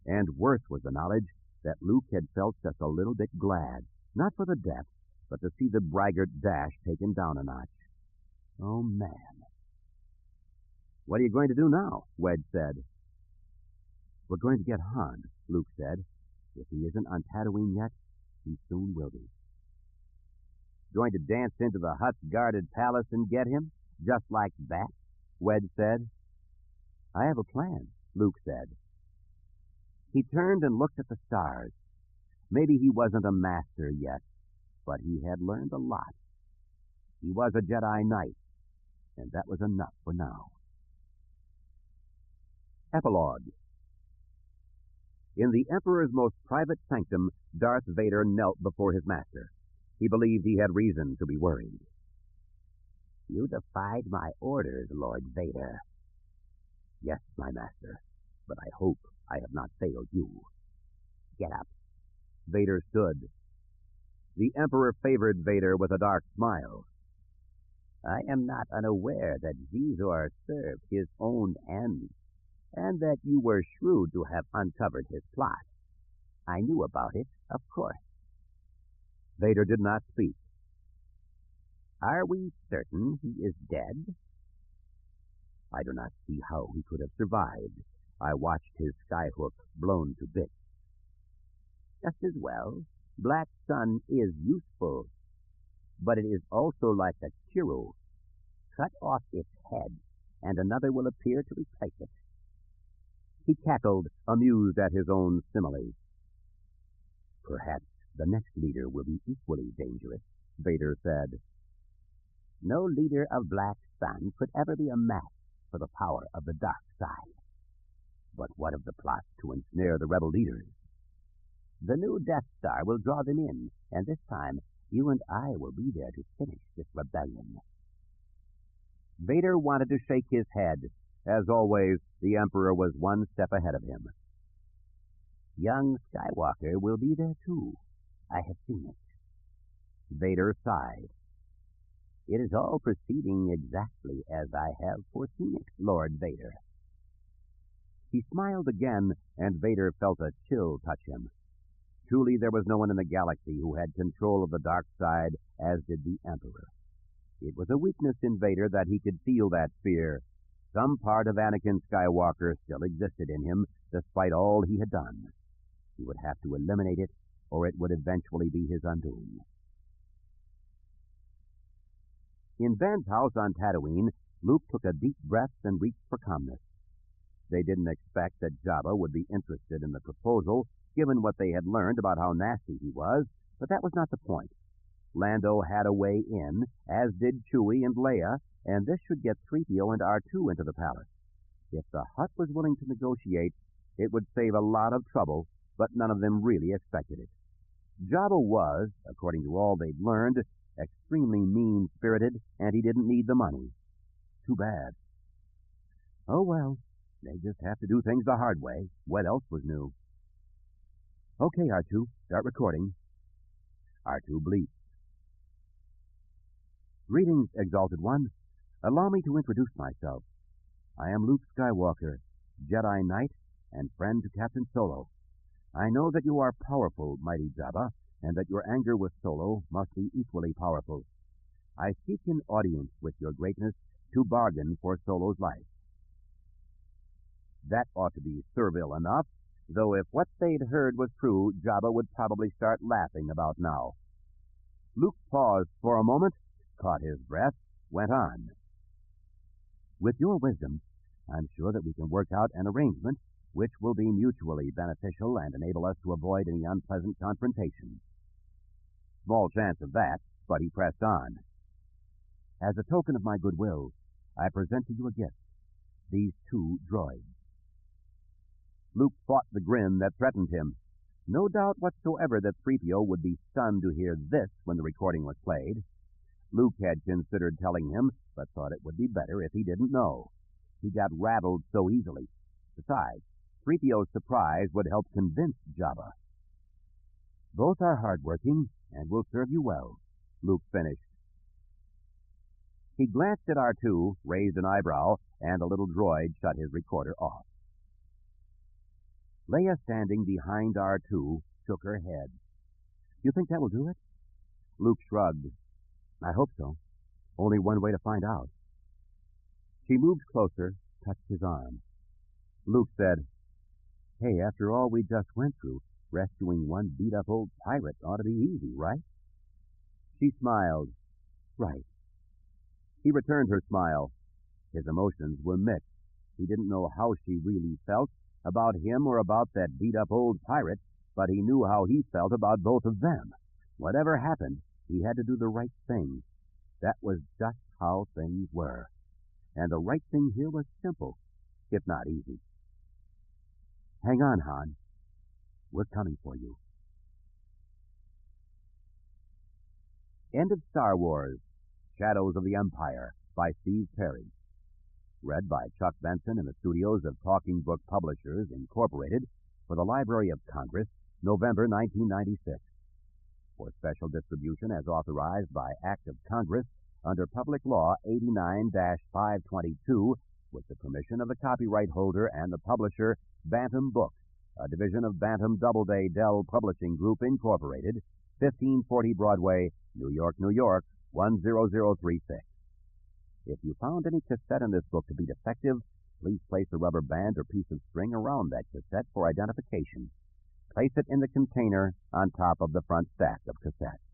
And worse was the knowledge that Luke had felt just a little bit glad, not for the death, but to see the braggart Dash taken down a notch. Oh, man. "What are you going to do now?" Wedge said. "We're going to get Han," Luke said. "If he isn't on Tatooine yet, he soon will be." "Going to dance into the Hutt's guarded palace and get him? Just like that?" Wedge said. "I have a plan," Luke said. He turned and looked at the stars. Maybe he wasn't a master yet, but he had learned a lot. He was a Jedi Knight, and that was enough for now. Epilogue. In the Emperor's most private sanctum, Darth Vader knelt before his master. He believed he had reason to be worried. "You defied my orders, Lord Vader." "Yes, my master, but I hope I have not failed you." "Get up." Vader stood. The Emperor favored Vader with a dark smile. "I am not unaware that Xizor served his own ends, and that you were shrewd to have uncovered his plot. I knew about it, of course." Vader did not speak. "Are we certain he is dead?" "I do not see how he could have survived. I watched his skyhook blown to bits." "Just as well. Black Sun is useful, but it is also like a churro. Cut off its head, and another will appear to replace it." He cackled, amused at his own simile. "Perhaps the next leader will be equally dangerous," Vader said. "No leader of Black Sun could ever be a match for the power of the dark side." "But what of the plots to ensnare the rebel leaders?" "The new Death Star will draw them in, and this time you and I will be there to finish this rebellion." Vader wanted to shake his head. As always, the Emperor was one step ahead of him. "Young Skywalker will be there too. I have seen it." Vader sighed. "It is all proceeding exactly as I have foreseen it, Lord Vader." He smiled again, and Vader felt a chill touch him. Truly, there was no one in the galaxy who had control of the dark side as did the Emperor. It was a weakness in Vader that he could feel that fear. Some part of Anakin Skywalker still existed in him, despite all he had done. He would have to eliminate it, or it would eventually be his undoing. In Ben's house on Tatooine, Luke took a deep breath and reached for calmness. They didn't expect that Jabba would be interested in the proposal, given what they had learned about how nasty he was, but that was not the point. Lando had a way in, as did Chewie and Leia, and this should get 3PO and R2 into the palace. If the Hutt was willing to negotiate, it would save a lot of trouble, but none of them really expected it. Jabba was, according to all they'd learned, extremely mean-spirited, and he didn't need the money. Too bad. Oh well, they just have to do things the hard way. What else was new? "Okay, R2, start recording." R2 bleeped. "Greetings, Exalted One. Allow me to introduce myself. I am Luke Skywalker, Jedi Knight and friend to Captain Solo. I know that you are powerful, mighty Jabba, and that your anger with Solo must be equally powerful. I seek an audience with your greatness to bargain for Solo's life." That ought to be servile enough, though if what they'd heard was true, Jabba would probably start laughing about now. Luke paused for a moment, caught his breath, went on. "With your wisdom, I'm sure that we can work out an arrangement which will be mutually beneficial and enable us to avoid any unpleasant confrontation." Small chance of that, but he pressed on. "As a token of my goodwill, I present to you a gift, these 2 droids." Luke fought the grin that threatened him. No doubt whatsoever that 3PO would be stunned to hear this when the recording was played. Luke had considered telling him, but thought it would be better if he didn't know. He got rattled so easily. Besides, 3PO's surprise would help convince Jabba. "Both are hard-working and will serve you well," Luke finished. He glanced at R2, raised an eyebrow, and the little droid shut his recorder off. Leia, standing behind R2, shook her head. You think that will do it? Luke shrugged. I hope so. Only one way to find out. She moved closer, touched his arm. Luke said, Hey, after all we just went through, rescuing one beat-up old pirate ought to be easy, right? She smiled. Right. He returned her smile. His emotions were mixed. He didn't know how she really felt, about him or about that beat-up old pirate, but he knew how he felt about both of them. Whatever happened, he had to do the right thing. That was just how things were. And the right thing here was simple, if not easy. Hang on, Han. We're coming for you. End of Star Wars, Shadows of the Empire, by Steve Perry. Read by Chuck Benson in the studios of Talking Book Publishers, Incorporated, for the Library of Congress, November 1996. For special distribution as authorized by Act of Congress under Public Law 89-522, with the permission of the copyright holder and the publisher, Bantam Books, a division of Bantam Doubleday Dell Publishing Group, Incorporated, 1540 Broadway, New York, New York, 10036. If you found any cassette in this book to be defective, please place a rubber band or piece of string around that cassette for identification. Place it in the container on top of the front stack of cassettes.